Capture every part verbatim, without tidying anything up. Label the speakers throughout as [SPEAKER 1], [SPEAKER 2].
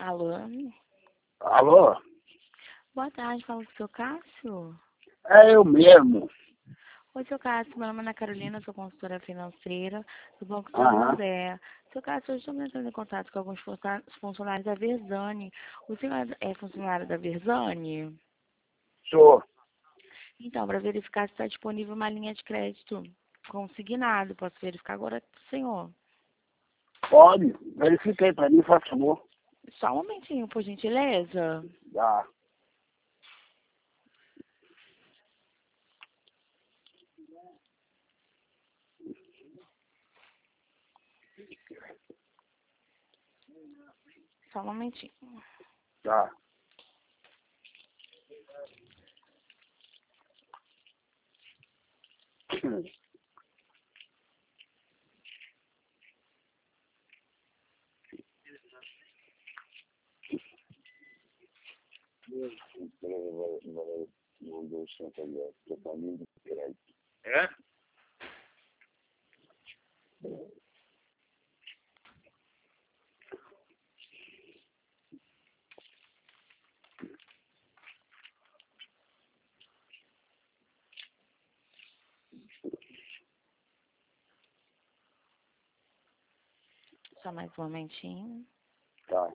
[SPEAKER 1] Alô?
[SPEAKER 2] Alô?
[SPEAKER 1] Boa tarde, falo com o seu Cássio.
[SPEAKER 2] É eu mesmo.
[SPEAKER 1] Oi, seu Cássio, meu nome é Ana Carolina, sou consultora financeira do Banco
[SPEAKER 2] Aham.
[SPEAKER 1] Santander. Seu Cássio, eu estou entrando em contato com alguns funcioná- funcionários da Versani. O senhor é funcionário da Versani?
[SPEAKER 2] Sou.
[SPEAKER 1] Então, para verificar se está disponível uma linha de crédito consignado, posso verificar agora com o senhor?
[SPEAKER 2] Pode? Verifiquei pra mim, faz favor.
[SPEAKER 1] Só um momentinho, por gentileza.
[SPEAKER 2] Tá.
[SPEAKER 1] Só um momentinho.
[SPEAKER 2] Tá. É?
[SPEAKER 1] Só mais um momentinho.
[SPEAKER 2] Tá.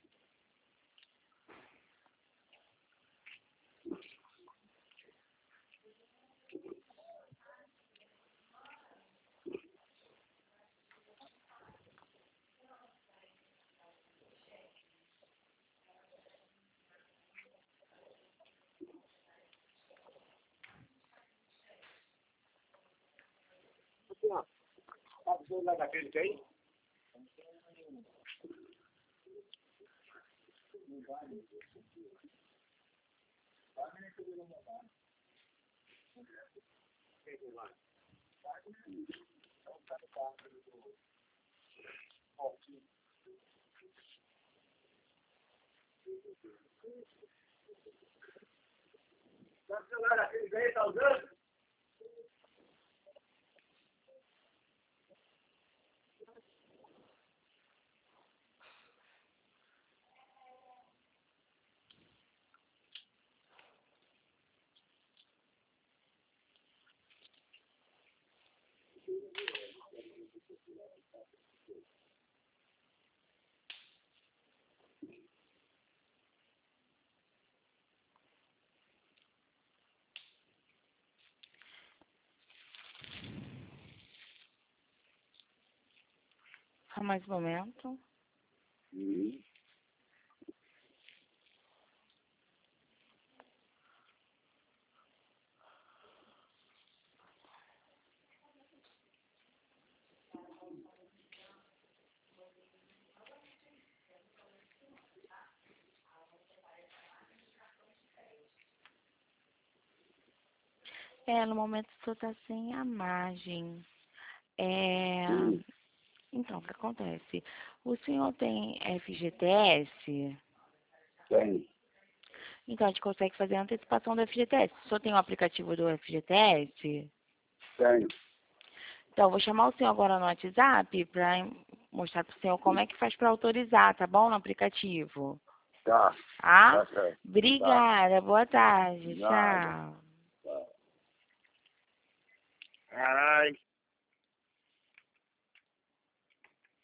[SPEAKER 2] Tá precisando lá daquele que aí? Tá precisando lá daquele que aí, tá usando?
[SPEAKER 1] Só mais um momento.
[SPEAKER 2] Uhum.
[SPEAKER 1] É, no momento o senhor está sem a margem. É,
[SPEAKER 2] Uhum.
[SPEAKER 1] então, o que acontece? O senhor tem F G T S?
[SPEAKER 2] Tem.
[SPEAKER 1] Então, a gente consegue fazer a antecipação do F G T S. O senhor tem o aplicativo do F G T S?
[SPEAKER 2] Tenho.
[SPEAKER 1] Então, eu vou chamar o senhor agora no WhatsApp para mostrar para o senhor como é que faz para autorizar, tá bom? No aplicativo.
[SPEAKER 2] Tá.
[SPEAKER 1] Tá?
[SPEAKER 2] Tá certo. Tá.
[SPEAKER 1] Obrigada. Boa tarde.
[SPEAKER 2] Nada.
[SPEAKER 1] Tchau.
[SPEAKER 2] Tá. Caralho.